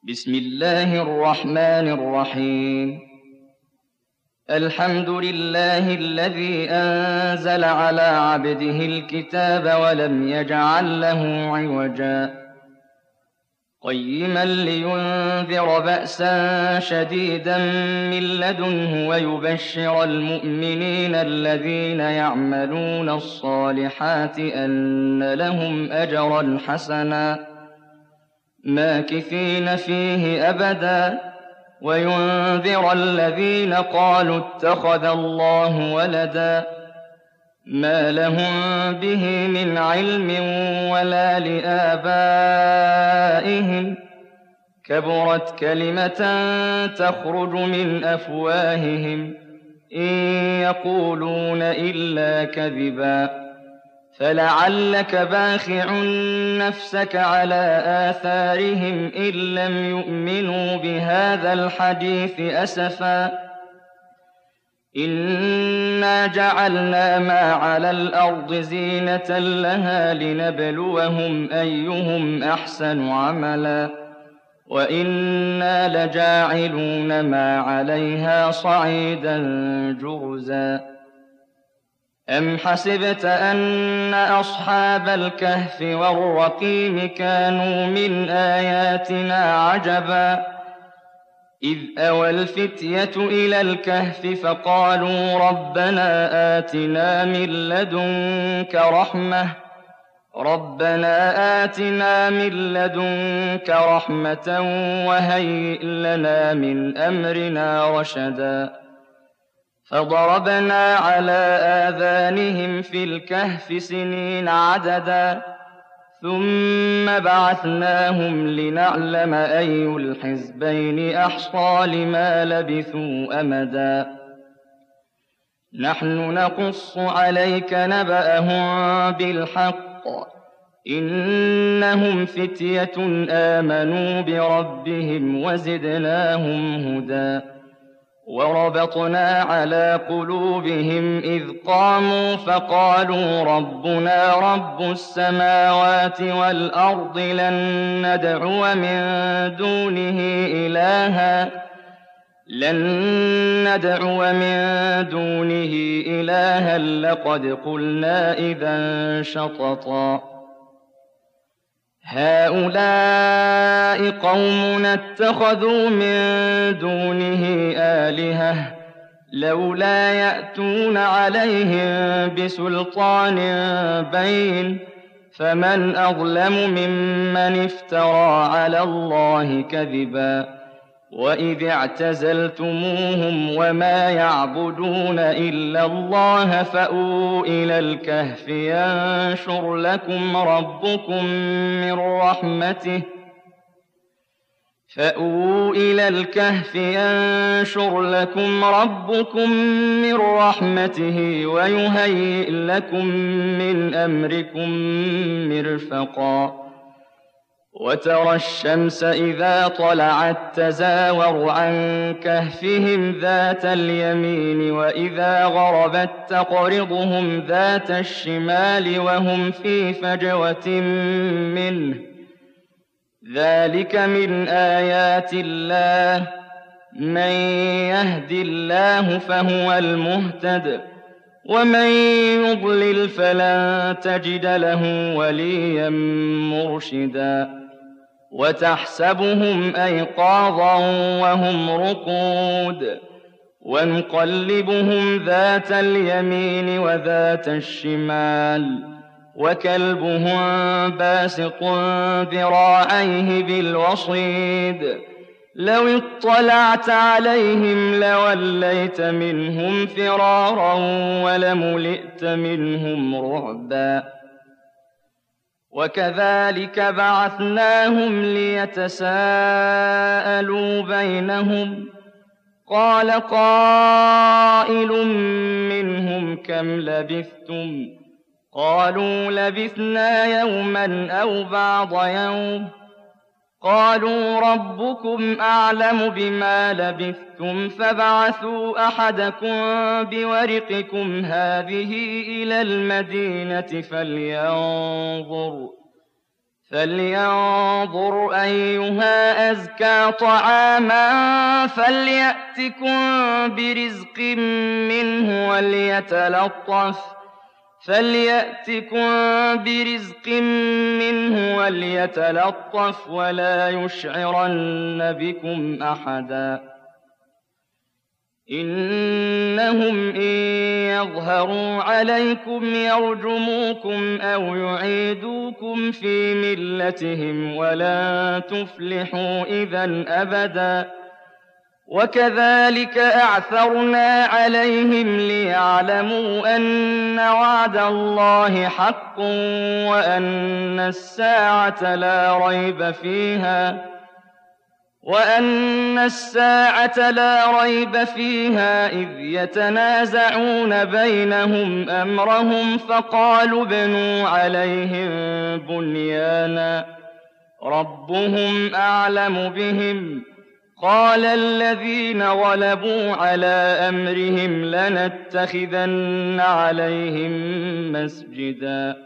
بسم الله الرحمن الرحيم. الحمد لله الذي أنزل على عبده الكتاب ولم يجعل له عوجا قيما لينذر بأسا شديدا من لدنه ويبشر المؤمنين الذين يعملون الصالحات أن لهم أجرا حسنا ماكثين فيه أبدا وينذر الذين قالوا اتخذ الله ولدا ما لهم به من علم ولا لآبائهم كبرت كلمة تخرج من أفواههم إن يقولون إلا كذبا فلعلك باخع نفسك على آثارهم إن لم يؤمنوا بهذا الحديث أسفا إنا جعلنا ما على الأرض زينة لها لنبلوهم أيهم أحسن عملا وإنا لجاعلون ما عليها صعيدا جرزا أم حسبت أن أصحاب الكهف والرقيم كانوا من آياتنا عجبا إذ أوى الفتية إلى الكهف فقالوا ربنا آتنا من لدنك رحمة وهيئ لنا من أمرنا رشدا فضربنا على آذانهم في الكهف سنين عددا ثم بعثناهم لنعلم أي الحزبين أحصى لما لبثوا أمدا نحن نقص عليك نبأهم بالحق إنهم فتية آمنوا بربهم وزدناهم هدى وربطنا على قلوبهم إذ قاموا فقالوا ربنا رب السماوات والأرض لن ندعو من دونه إلها لقد قلنا إذا شططا هؤلاء قومنا اتخذوا من دونه آلهة لولا يأتون عليهم بسلطان بين فمن أظلم ممن افترى على الله كذبا وإذ اعتزلتموهم وما يعبدون إلا الله فأووا إلى الكهف ينشر لكم ربكم من رحمته ويهيئ لكم من أمركم مرفقا وترى الشمس إذا طلعت تزاور عن كهفهم ذات اليمين وإذا غربت تقرضهم ذات الشمال وهم في فجوة منه ذلك من آيات الله من يهد الله فهو المهتد ومن يضلل فلن تجد له وليا مرشدا وتحسبهم أيقاظا وهم رقود ونقلبهم ذات اليمين وذات الشمال وكلبهم باسط ذراعيه بالوصيد لو اطلعت عليهم لوليت منهم فرارا ولملئت منهم رعبا وكذلك بعثناهم ليتساءلوا بينهم قال قائل منهم كم لبثتم قالوا لبثنا يوما أو بعض يوم قالوا ربكم أعلم بما لبثتم فابعثوا أحدكم بورقكم هذه إلى المدينة فلينظر أيها أزكى طعاما فليأتكم برزق منه وليتلطف ولا يشعرن بكم أحدا إنهم إن يظهروا عليكم يرجموكم أو يعيدوكم في ملتهم ولن تفلحوا إذا أبدا وكذلك أعثرنا عليهم ليعلموا أن وعد الله حق وأن الساعة لا ريب فيها إذ يتنازعون بينهم أمرهم فقالوا ابنوا عليهم بنيانا ربهم أعلم بهم قال الذين غلبوا على أمرهم لنتخذن عليهم مسجدا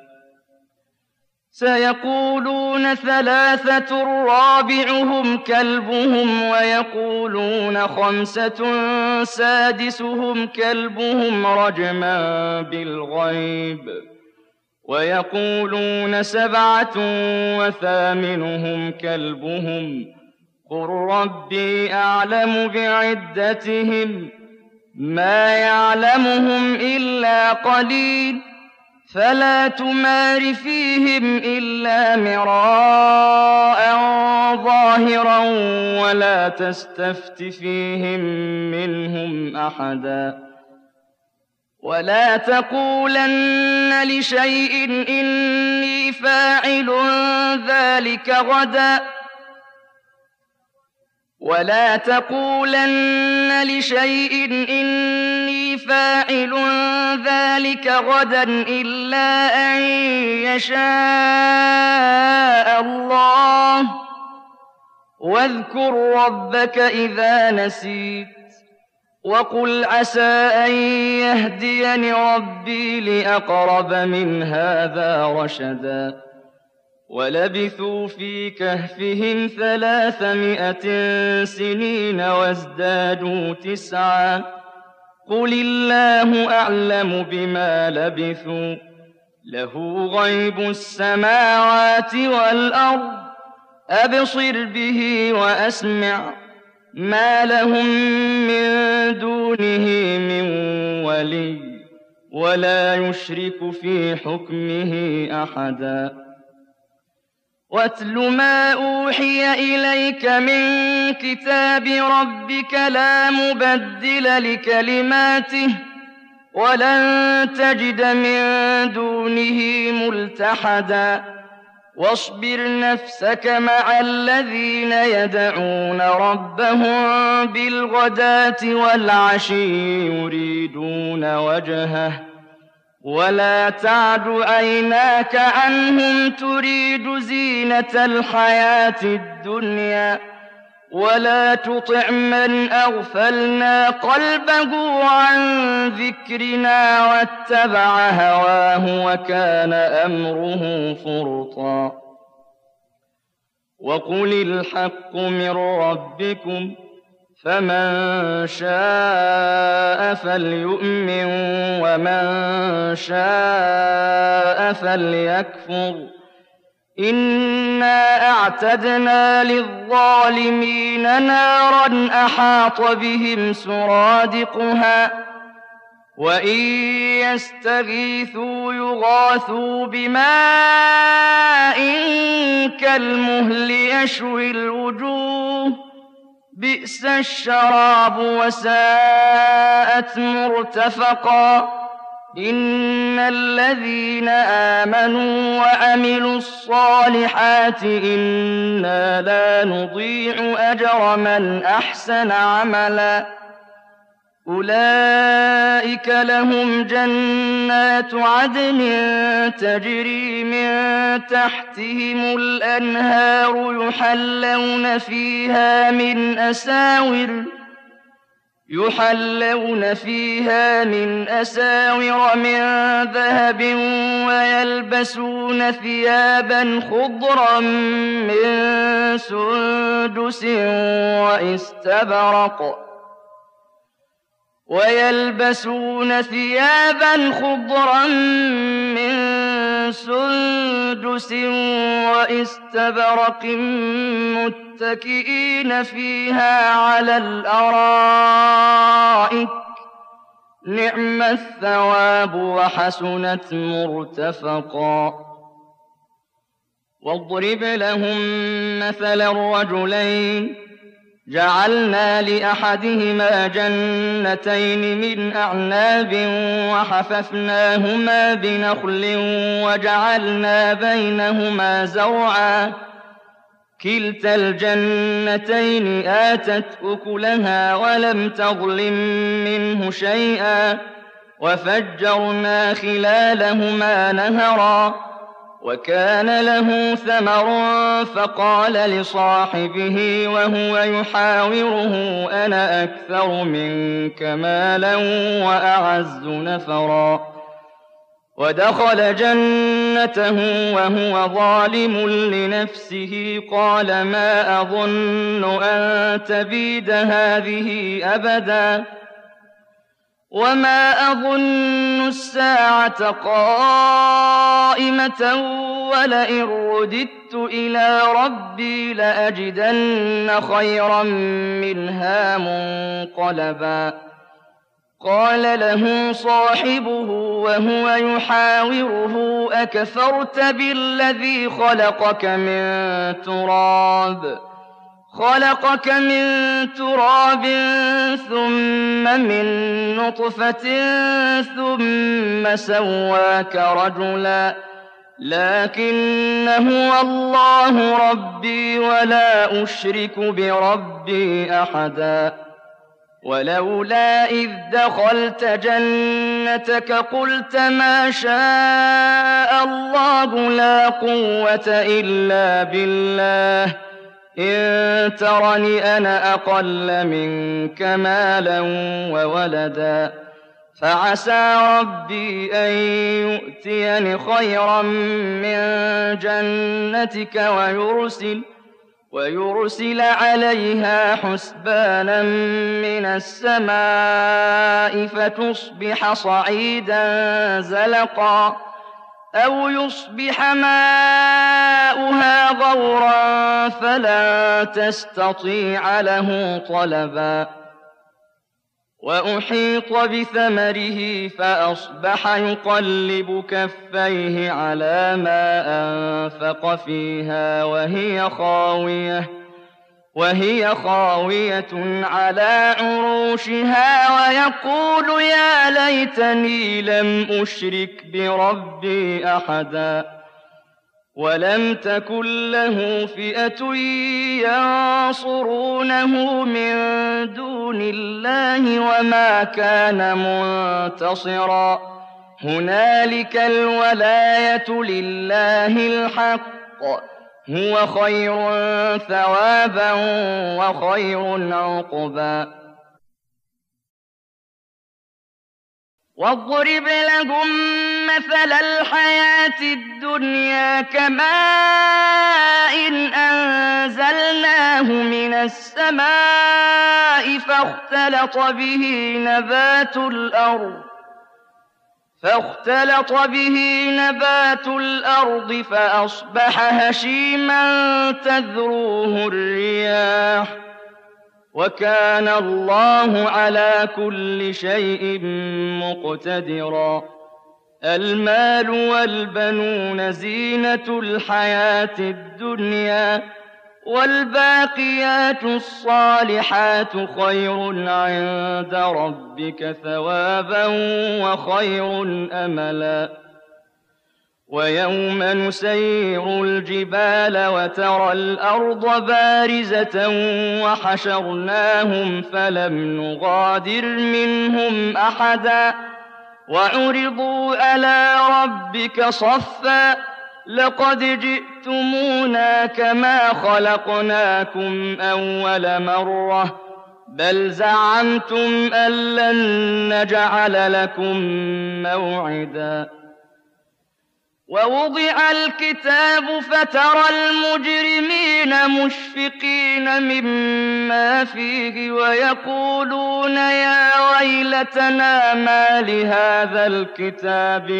سيقولون ثلاثة رابعهم كلبهم ويقولون خمسة سادسهم كلبهم رجما بالغيب ويقولون سبعة وثامنهم كلبهم قل ربي أعلم بعدتهم ما يعلمهم إلا قليل فلا تمار فيهم إلا مراء ظاهرا ولا تستفت فيهم منهم أحدا ولا تقولن لشيء إني فاعل ذلك غدا إلا أن يشاء الله واذكر ربك إذا نسيت وقل عسى أن يهديني ربي لأقرب من هذا رشدا ولبثوا في كهفهم 300 سنين وازدادوا 9 قل الله أعلم بما لبثوا له غيب السماوات والأرض أبصر به وأسمع ما لهم من دونه من ولي ولا يشرك في حكمه أحدا واتل ما أوحي إليك من كتاب ربك لا مبدل لكلماته ولن تجد من دونه ملتحدا واصبر نفسك مع الذين يدعون ربهم بالغداة والعشي يريدون وجهه ولا تعد عيناك عنهم تريد زينة الحياة الدنيا ولا تطع من أغفلنا قلبه عن ذكرنا واتبع هواه وكان أمره فرطا وقل الحق من ربكم فمن شاء فليؤمن ومن شاء فليكفر إنا أعتدنا للظالمين نارا أحاط بهم سرادقها وإن يستغيثوا يغاثوا بماء كالمهل يشوي الوجوه بئس الشراب وساءت مرتفقا إن الذين آمنوا وعملوا الصالحات إنا لا نضيع أجر من أحسن عملا أولئك لهم جنات عدن تجري من تحتهم الأنهار يحلون فيها يحلون فيها من أساور من ذهب ويلبسون ثيابا خضرا من سندس وإستبرق متكئين فيها على الأرائك نعم الثواب وحسنت مرتفقا. واضرب لهم مثل الرجلين جعلنا لأحدهما جنتين من أعناب وحففناهما بنخل وجعلنا بينهما زرعا كلتا الجنتين آتت أكلها ولم تظلم منه شيئا وفجرنا خلالهما نهرا وكان له ثمر فقال لصاحبه وهو يحاوره أنا أكثر منك مالا وأعز نفرا. ودخل جنته وهو ظالم لنفسه قال ما أظن أن تبيد هذه أبدا وما أظن الساعة قائمة ولئن رددت إلى ربي لأجدن خيرا منها منقلبا. قال له صاحبه وهو يحاوره أكفرت بالذي خلقك من تراب ثم من نطفة ثم سواك رجلا لكن هو الله ربي ولا أشرك بربي أحدا. ولولا إذ دخلت جنتك قلت ما شاء الله لا قوة إلا بالله إن ترني أنا أقل منك مالا وولدا فعسى ربي أن يؤتيني خيرا من جنتك ويرسل عليها حسبانا من السماء فتصبح صعيدا زلقا أو يصبح ماؤها غورا فلا تستطيع له طلبا. وأحيط بثمره فأصبح يقلب كفيه على ما أنفق فيها وهي خاوية على عروشها ويقول يا ليتني لم أشرك بربي أحدا. ولم تكن له فئة ينصرونه من دون الله وما كان منتصرا. هنالك الولاية لله الحق هو خير ثوابا وخير عقبا. واضرب لهم مثل الحياة الدنيا كماء أنزلناه من السماء فاختلط به نبات الأرض فأصبح هشيما تذروه الرياح وكان الله على كل شيء مقتدرا. المال والبنون زينة الحياة الدنيا والباقيات الصالحات خير عند ربك ثوابا وخير أملا. ويوم نسير الجبال وترى الأرض بارزة وحشرناهم فلم نغادر منهم أحدا وعرضوا على ربك صفا لقد جئتمونا كما خلقناكم أول مرة بل زعمتم أن لن نجعل لكم موعدا ووضع الكتاب فترى المجرمين مشفقين مما فيه ويقولون يا ويلتنا ما لهذا الكتاب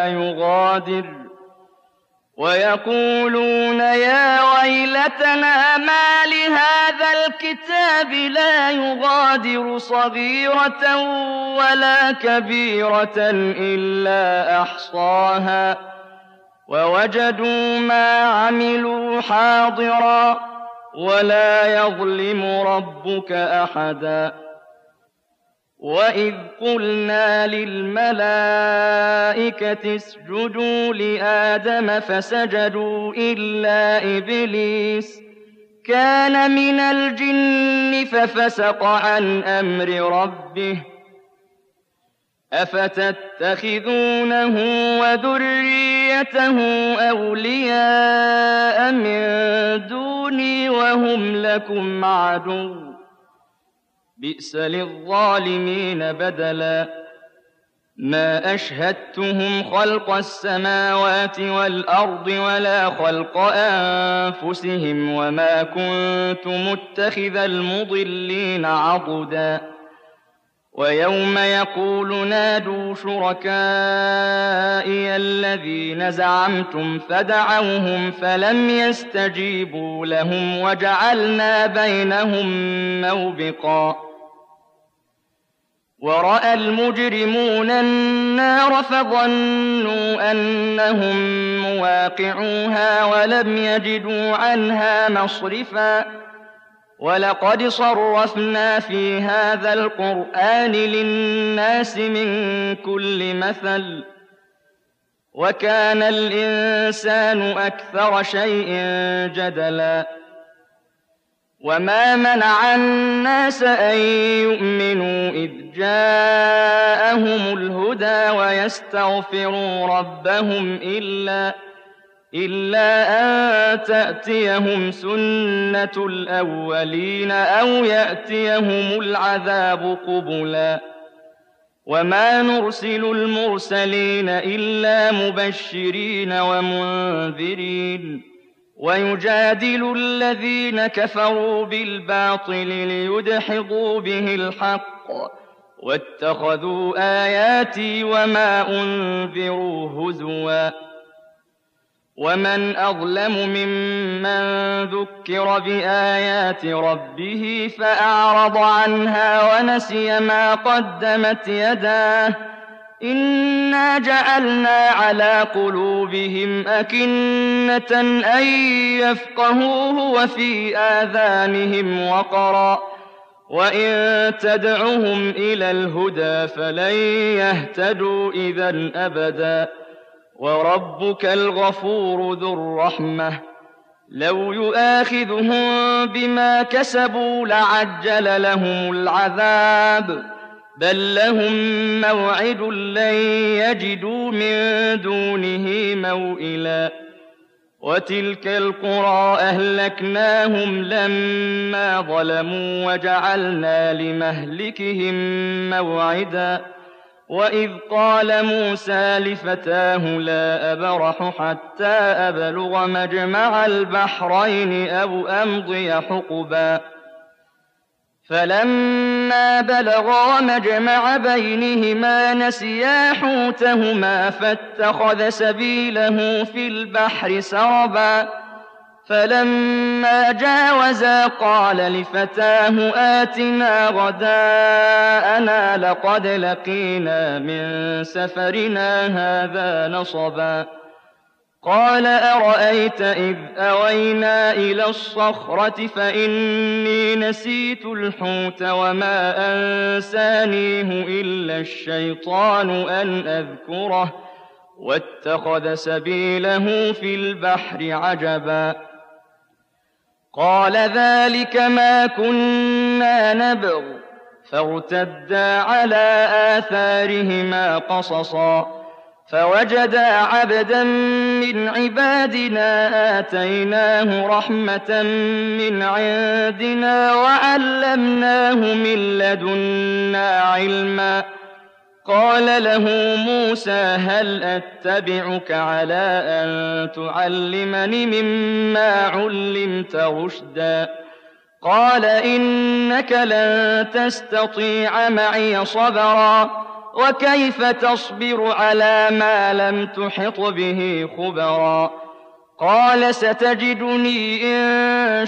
لا يغادر صغيرة ولا كبيرة إلا أحصاها ووجدوا ما عملوا حاضرا ولا يظلم ربك أحدا وإذ قلنا للملائكة اسجدوا لآدم فسجدوا إلا إبليس كان من الجن ففسق عن أمر ربه أفتتخذونه وذريته أولياء من دوني وهم لكم عدو بئس للظالمين بدلا ما أشهدتهم خلق السماوات والأرض ولا خلق أنفسهم وما كنت متخذ المضلين عضدا ويوم يقول نادوا شركائي الذين زعمتم فدعوهم فلم يستجيبوا لهم وجعلنا بينهم موبقا ورأى المجرمون النار فظنوا أنهم مواقعوها ولم يجدوا عنها مصرفا ولقد صرفنا في هذا القرآن للناس من كل مثل وكان الإنسان أكثر شيء جدلا وما منع الناس أن يؤمنوا إذ جاءهم الهدى ويستغفروا ربهم إلا أن تأتيهم سنة الأولين أو يأتيهم العذاب قبلا وما نرسل المرسلين إلا مبشرين ومنذرين ويجادل الذين كفروا بالباطل ليدحضوا به الحق واتخذوا آياتي وما أنذروا هزوا ومن أظلم ممن ذكر بآيات ربه فأعرض عنها ونسي ما قدمت يداه إنا جعلنا على قلوبهم أكنة أن يفقهوه وفي آذانهم وقرا وإن تدعهم إلى الهدى فلن يهتدوا إذا أبدا وربك الغفور ذو الرحمة لو يؤاخذهم بما كسبوا لعجل لهم العذاب بل لهم موعد لن يجدوا من دونه موئلا وتلك القرى أهلكناهم لما ظلموا وجعلنا لمهلكهم موعدا وإذ قال موسى لفتاه لا أبرح حتى أبلغ مجمع البحرين أو أمضي حقبا فلما بلغا مجمع بينهما نسيا حوتهما فاتخذ سبيله في البحر سربا فلما جاوزا قال لفتاه آتنا غداءنا لقد لقينا من سفرنا هذا نصبا قال أرأيت إذ أوينا إلى الصخرة فإني نسيت الحوت وما أنسانيه إلا الشيطان أن أذكره واتخذ سبيله في البحر عجبا قال ذلك ما كنا نبغ فارتدا على آثارهما قصصا فوجدا عبدا من عبادنا آتيناه رحمة من عندنا وعلمناه من لدنا علما قال له موسى هل أتبعك على أن تعلمني مما علمت رشدا قال إنك لن تستطيع معي صبرا وكيف تصبر على ما لم تحط به خبرا قال ستجدني إن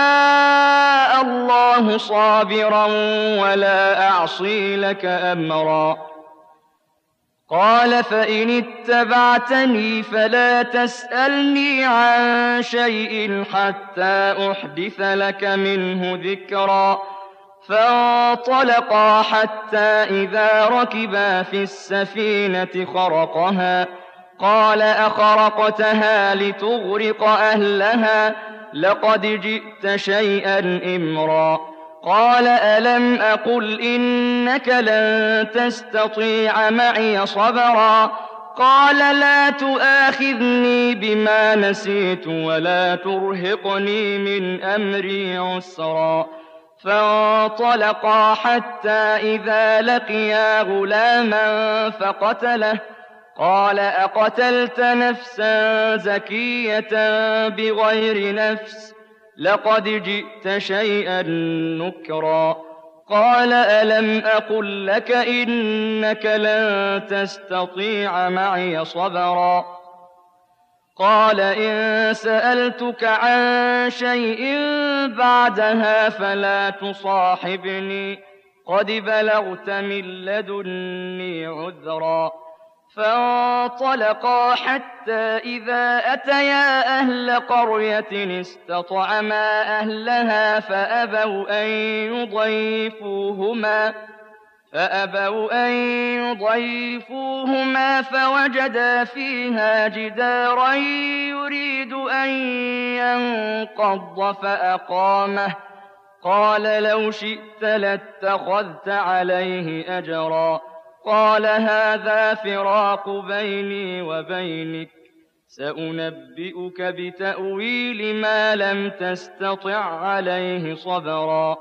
شاء الله صابرا ولا أعصي لك أمرا قال فإن اتبعتني فلا تسألني عن شيء حتى أحدث لك منه ذكرا فانطلقا حتى إذا ركبا في السفينة خرقها قال أخرقتها لتغرق أهلها لقد جئت شيئا إمرا قال ألم أقل إنك لن تستطيع معي صبرا قال لا تؤاخذني بما نسيت ولا ترهقني من أمري عسرا فانطلقا حتى إذا لقيا غلاما فقتله قال أقتلت نفسا زكية بغير نفس لقد جئت شيئا نكرا قال ألم أقل لك إنك لن تستطيع معي صبرا قال إن سألتك عن شيء بعدها فلا تصاحبني قد بلغت من لدني عذرا فانطلقا حتى إذا أتيا أهل قرية استطعما أهلها فأبوا أن يضيفوهما فوجدا فيها جدارا يريد أن ينقض فأقامه قال لو شئت لاتخذت عليه أجرا قال هذا فراق بيني وبينك سأنبئك بتأويل ما لم تستطع عليه صبرا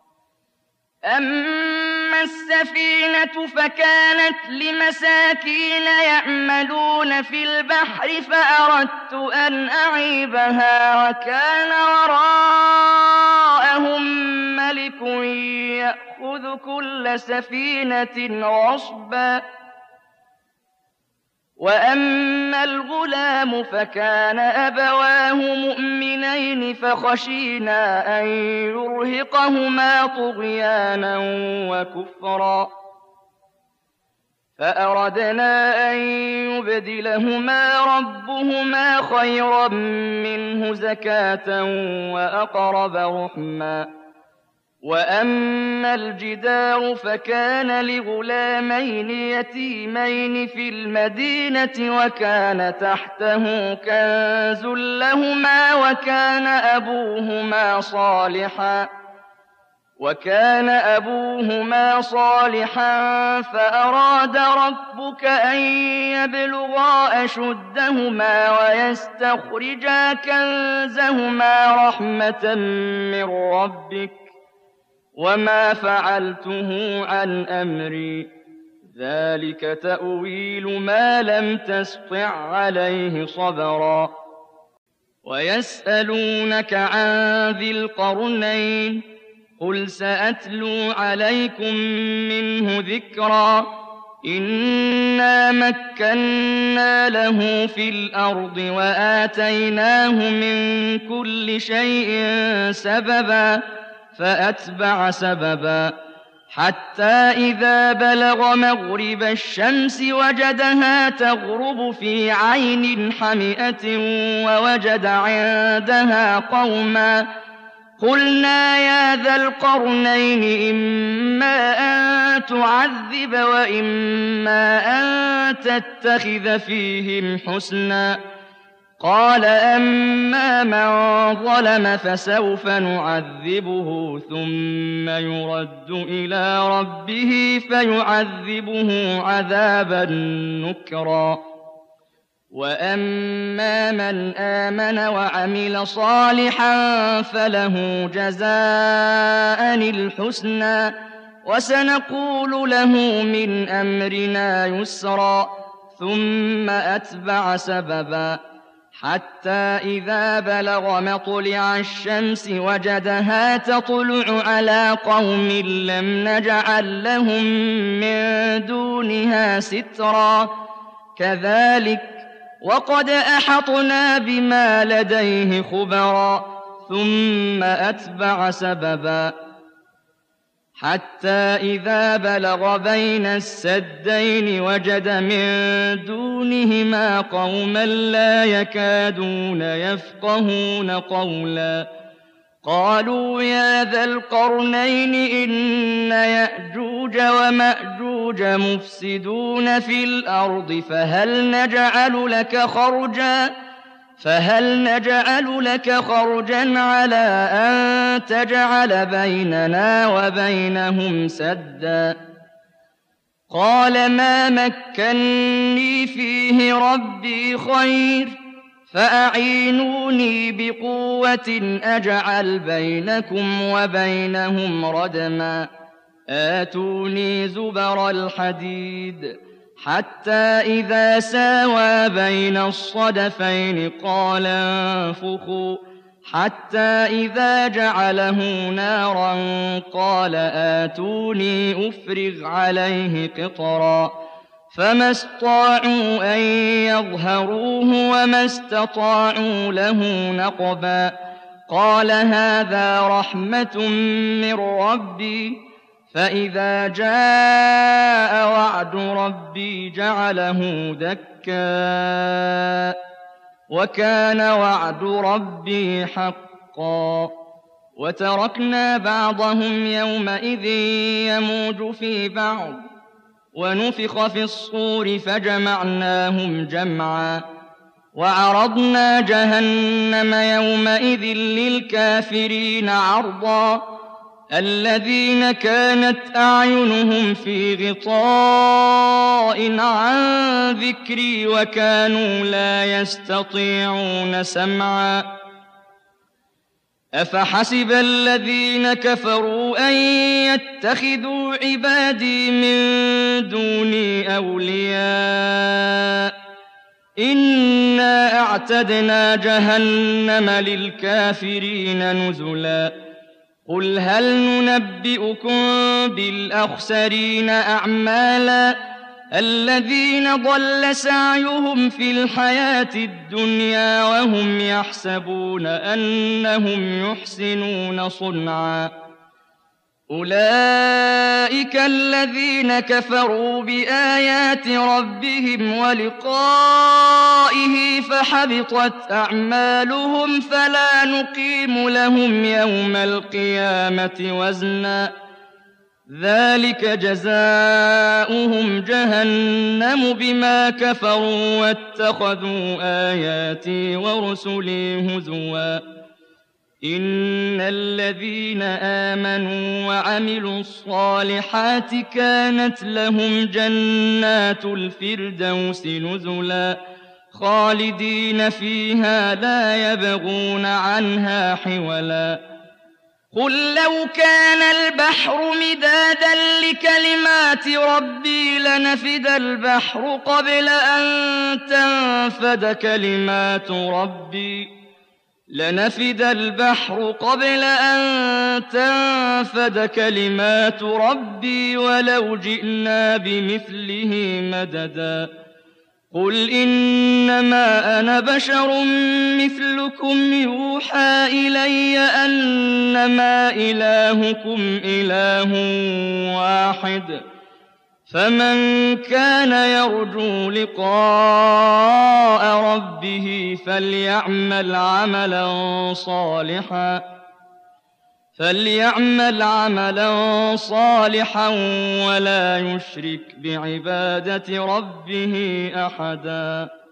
أما السفينة فكانت لمساكين يعملون في البحر فأردت أن أعيبها وكان وراءهم ملك يأخذ كل سفينة غصبا وأما الغلام فكان أبواه مؤمنين فخشينا أن يرهقهما طغيانا وكفرا فأردنا أن يبدلهما ربهما خيرا منه زكاة وأقرب رحما وأما الجدار فكان لغلامين يتيمين في المدينة وكان تحته كنز لهما وكان أبوهما صالحا فأراد ربك أن يبلغا أشدهما ويستخرجا كنزهما رحمة من ربك وما فعلته عن أمري ذلك تأويل ما لم تسطع عليه صبرا ويسألونك عن ذي القرنين قل سأتلو عليكم منه ذكرا إنا مكنا له في الأرض وآتيناه من كل شيء سببا فأتبع سببا حتى إذا بلغ مغرب الشمس وجدها تغرب في عين حمئة ووجد عندها قوما قلنا يا ذا القرنين إما أن تعذب وإما أن تتخذ فيهم حسنا قال أما من ظلم فسوف نعذبه ثم يرد إلى ربه فيعذبه عذابا نكرا وَأَمَّا مَنْ آمَنَ وَعَمِلَ صَالِحًا فَلَهُ جَزَاءً الْحُسْنَىٰ وَسَنَقُولُ لَهُ مِنْ أَمْرِنَا يُسْرًا ثُمَّ أَتْبَعَ سَبَبًا حَتَّىٰ إِذَا بَلَغَ مَطْلِعَ الشَّمْسِ وَجَدَهَا تَطْلُعُ عَلَىٰ قَوْمٍ لَّمْ نَجْعَل لَّهُم مِّن دُونِهَا سِتْرًا كَذَٰلِكَ وَقَدْ أَحَطْنَا بِمَا لَدَيْهِ خُبْرًا ثُمَّ أَتْبَعَ سَبَبًا حَتَّىٰ إِذَا بَلَغَ بَيْنَ السَّدَّيْنِ وَجَدَ مِن دُونِهِمَا قَوْمًا لَّا يَكَادُونَ يَفْقَهُونَ قَوْلًا قَالُوا يَا ذَا الْقَرْنَيْنِ إِنَّ يَأْجُوجَ وَمَأْجُوجَ مُفْسِدُونَ فِي الْأَرْضِ فهل نجعل لك خرجا على أن تجعل بيننا وبينهم سدا قال ما مكني فيه ربي خير فأعينوني بقوة أجعل بينكم وبينهم ردما آتوني زبر الحديد حتى إذا ساوى بين الصدفين قال انفخوا حتى إذا جعله نارا قال آتوني أفرغ عليه قطرا فما استطاعوا أن يظهروه وما استطاعوا له نقبا قال هذا رحمة من ربي فإذا جاء وعد ربي جعله دكا وكان وعد ربي حقا وتركنا بعضهم يومئذ يموج في بعض ونفخ في الصور فجمعناهم جمعا وعرضنا جهنم يومئذ للكافرين عرضا الذين كانت أعينهم في غطاء عن ذكري وكانوا لا يستطيعون سمعا أفحسب الذين كفروا أن يتخذوا عبادي من دوني أولياء إنا أعتدنا جهنم للكافرين نزلا قل هل ننبئكم بالأخسرين أعمالا الذين ضل سعيهم في الحياة الدنيا وهم يحسبون أنهم يحسنون صنعا أولئك الذين كفروا بآيات ربهم ولقائه فحبطت أعمالهم فلا نقيم لهم يوم القيامة وزنا ذلك جزاؤهم جهنم بما كفروا واتخذوا آياتي ورسلي هزوا إن الذين آمنوا وعملوا الصالحات كانت لهم جنات الفردوس نزلا خالدين فيها لا يبغون عنها حولا قل لو كان البحر مدادا لكلمات ربي لنفد البحر قبل أن تنفد كلمات ربي ولو جئنا بمثله مددا قل إنما أنا بشر مثلكم يوحى إلي أنما إلهكم إله واحد فمن كان يرجو لقاء ربه فليعمل عملا صالحا ولا يشرك بعبادة ربه أحدا